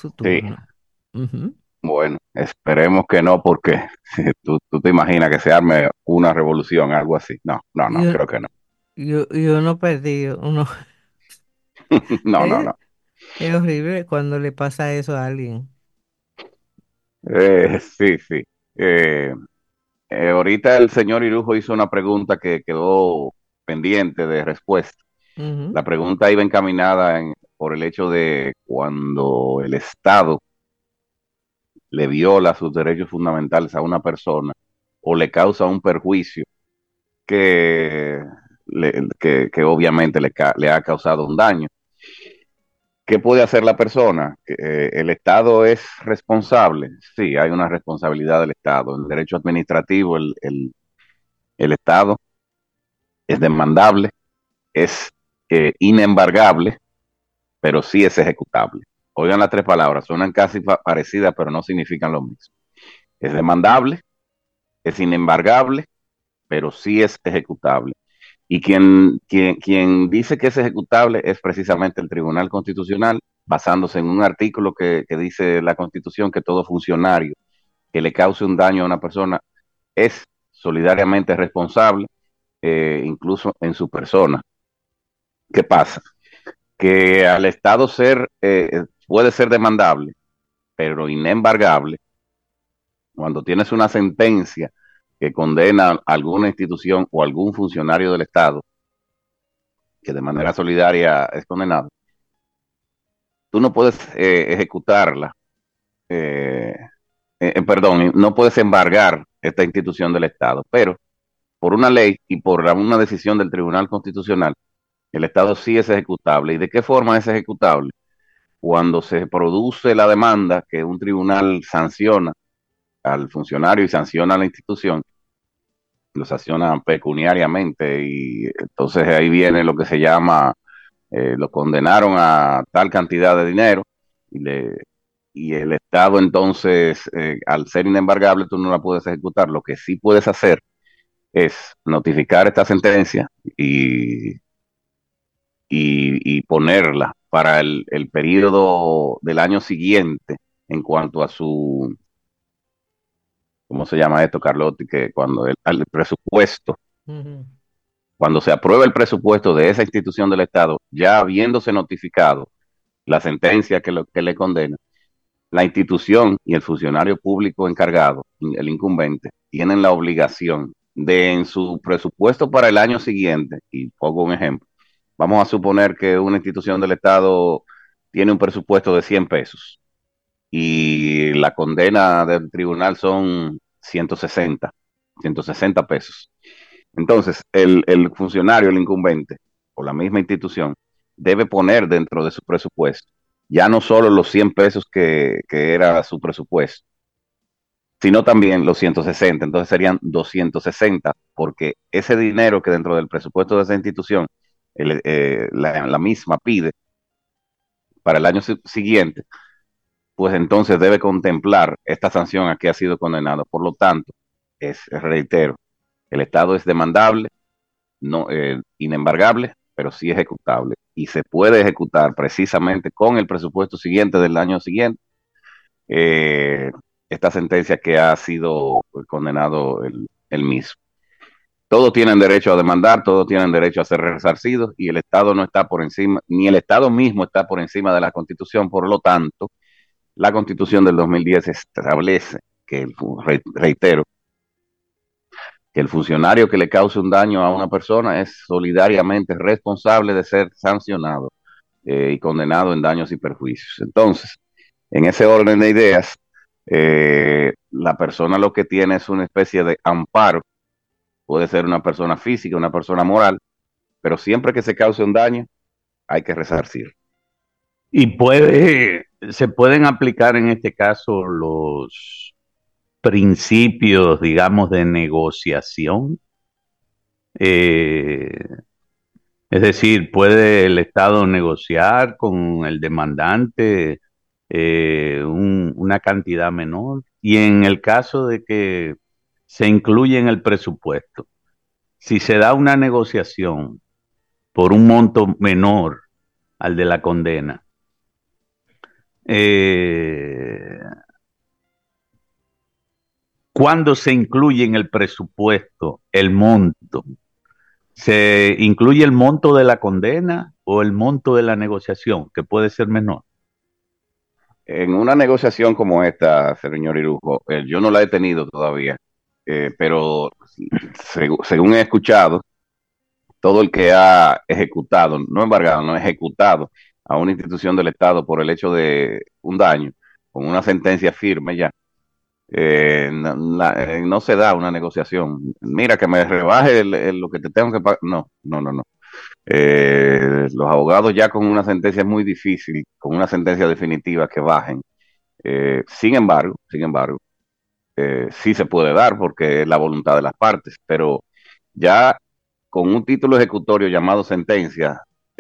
su Sí, turno. Ujú. bueno, esperemos que no, porque tú te imaginas que se arme una revolución, algo así. No, no, no, Yo, creo que no. yo no perdí, uno, No, no, es, no. es horrible cuando le pasa eso a alguien. Sí, sí. Eh, Ahorita el señor Irujo hizo una pregunta que quedó pendiente de respuesta. Ujú. La pregunta iba encaminada por el hecho de cuando el Estado le viola sus derechos fundamentales a una persona o le causa un perjuicio que, que obviamente le ha causado un daño. ¿Qué puede hacer la persona? ¿El Estado es responsable? Sí, hay una responsabilidad del Estado. En derecho administrativo, el Estado es demandable, es inembargable, pero sí es ejecutable. Oigan las tres palabras, suenan casi parecidas, pero no significan lo mismo. Es demandable, es inembargable, pero sí es ejecutable. Y quien dice que es ejecutable es precisamente el Tribunal Constitucional, basándose en un artículo que dice la Constitución que todo funcionario que le cause un daño a una persona es solidariamente responsable, incluso en su persona. ¿Qué pasa? Que al Estado puede ser demandable, pero inembargable, cuando tienes una sentencia que condena a alguna institución o algún funcionario del Estado que de manera solidaria es condenado, tú no puedes ejecutarla, eh, perdón, no puedes embargar esta institución del Estado, pero por una ley y por una decisión del Tribunal Constitucional, el Estado sí es ejecutable. ¿Y de qué forma es ejecutable? Cuando se produce la demanda que un tribunal sanciona al funcionario y sanciona a la institución, lo sanciona pecuniariamente y entonces ahí viene lo que se llama, lo condenaron a tal cantidad de dinero y, y el Estado entonces, al ser inembargable, tú no la puedes ejecutar. Lo que sí puedes hacer es notificar esta sentencia y, y ponerla para el periodo del año siguiente en cuanto a su, ¿cómo se llama esto, Carlotti? Que cuando al presupuesto, Ujú. cuando se aprueba el presupuesto de esa institución del Estado, ya habiéndose notificado la sentencia que le condena, la institución y el funcionario público encargado, el incumbente, tienen la obligación de en su presupuesto para el año siguiente, y pongo un ejemplo, vamos a suponer que una institución del Estado tiene un presupuesto de 100 pesos y la condena del tribunal son 160 pesos. Entonces, el funcionario, el incumbente o la misma institución debe poner dentro de su presupuesto ya no solo los 100 pesos que era su presupuesto, sino también los 160. Entonces serían 260, porque ese dinero que dentro del presupuesto de esa institución la misma pide para el año siguiente, pues entonces debe contemplar esta sanción a que ha sido condenado. Por lo tanto, reitero, el Estado es demandable, no inembargable, pero sí ejecutable. Y se puede ejecutar precisamente con el presupuesto siguiente del año siguiente, eh, esta sentencia que ha sido pues, condenado el mismo. Todos tienen derecho a demandar, todos tienen derecho a ser resarcidos y el Estado no está por encima, ni el Estado mismo está por encima de la Constitución. Por lo tanto, la Constitución del 2010 establece que, reitero, que el funcionario que le cause un daño a una persona es solidariamente responsable de ser sancionado y condenado en daños y perjuicios. Entonces, en ese orden de ideas, la persona lo que tiene es una especie de amparo, puede ser una persona física, una persona moral, pero siempre que se cause un daño, hay que resarcir. Y se pueden aplicar en este caso los principios, digamos, de negociación. Eh, es decir, puede el Estado negociar con el demandante una cantidad menor. Y en el caso de que se incluye en el presupuesto, si se da una negociación por un monto menor al de la condena, eh, ¿cuándo se incluye en el presupuesto el monto? ¿Se incluye el monto de la condena o el monto de la negociación, que puede ser menor? En una negociación como esta, señor Irujo, yo no la he tenido todavía, pero según he escuchado, todo el que ha ejecutado, no embargado, no ejecutado a una institución del Estado por el hecho de un daño, con una sentencia firme ya, no se da una negociación. Mira, que me rebaje lo que te tengo que pagar. No, no, no, no. Los abogados ya con una sentencia es muy difícil, con una sentencia definitiva que bajen. Sin embargo, sí se puede dar porque es la voluntad de las partes, pero ya con un título ejecutorio llamado sentencia,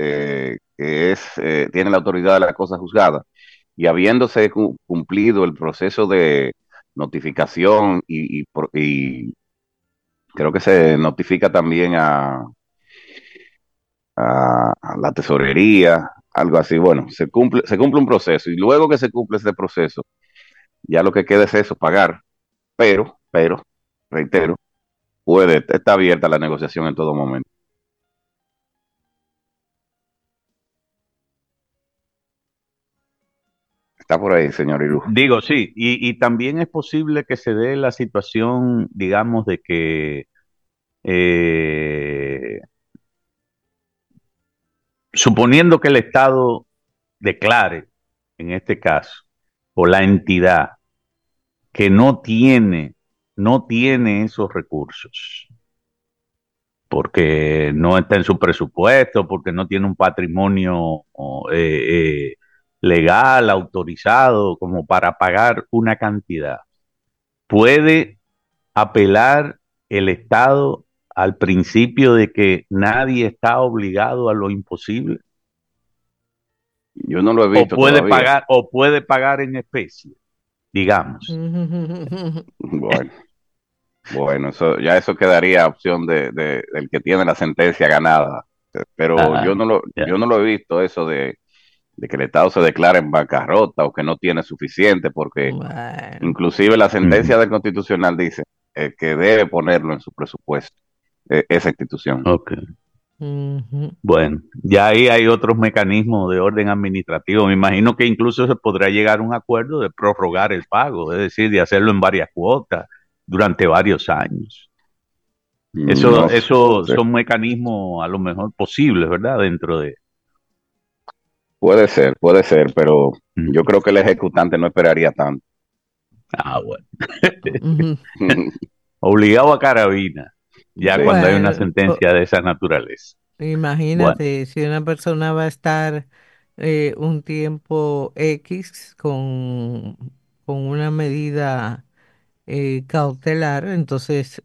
tiene la autoridad de la cosa juzgada, y habiéndose cumplido el proceso de notificación y creo que se notifica también a la tesorería, algo así, bueno, se cumple un proceso, y luego que se cumple ese proceso, ya lo que queda es eso, pagar, pero, reitero, está abierta la negociación en todo momento. Está por ahí, señor Irujo. Digo, sí, y también es posible que se dé la situación, digamos, de que eh, suponiendo que el Estado declare, en este caso, o la entidad que no tiene esos recursos, porque no está en su presupuesto, porque no tiene un patrimonio legal, autorizado, como para pagar una cantidad. Puede apelar el Estado al principio de que nadie está obligado a lo imposible, Yo no lo he visto todavía. o puede pagar en especie, digamos. Bueno, bueno, eso quedaría a opción del que tiene la sentencia ganada. Pero Ah, ya. yo no lo he visto eso de que el Estado se declara en bancarrota o que no tiene suficiente, porque Bueno. inclusive la Ujú. sentencia del Constitucional dice que debe ponerlo en su presupuesto, esa institución. Ok. Ujú. Bueno, ya ahí hay otros mecanismos de orden administrativo. Me imagino que incluso se podrá llegar a un acuerdo de prorrogar el pago, es decir, de hacerlo en varias cuotas durante varios años. Eso, No eso sé. son mecanismos a lo mejor posibles, ¿verdad? Dentro de... Puede ser, pero yo Ujú. creo que el ejecutante no esperaría tanto. Ah, bueno. Ujú. Obligado a carabina, ya Sí. cuando hay una Bueno, sentencia de esa naturaleza. Bueno, imagínate si una persona va a estar un tiempo X con una medida cautelar, entonces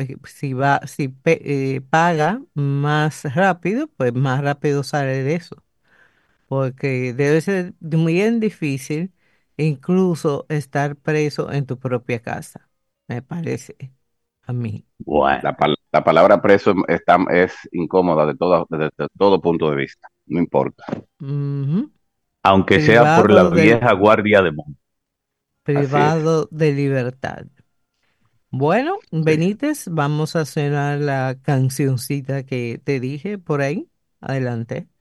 si paga más rápido, pues más rápido sale de eso, porque debe ser bien difícil incluso estar preso en tu propia casa, me parece a mí. bueno. La palabra preso es incómoda desde todo punto de vista, no importa. Ujú. Aunque sea por la Privado del, vieja guardia de monte. Así es. privado de libertad. Bueno, Sí. Benítez, vamos a cenar la cancioncita que te dije por ahí. Adelante.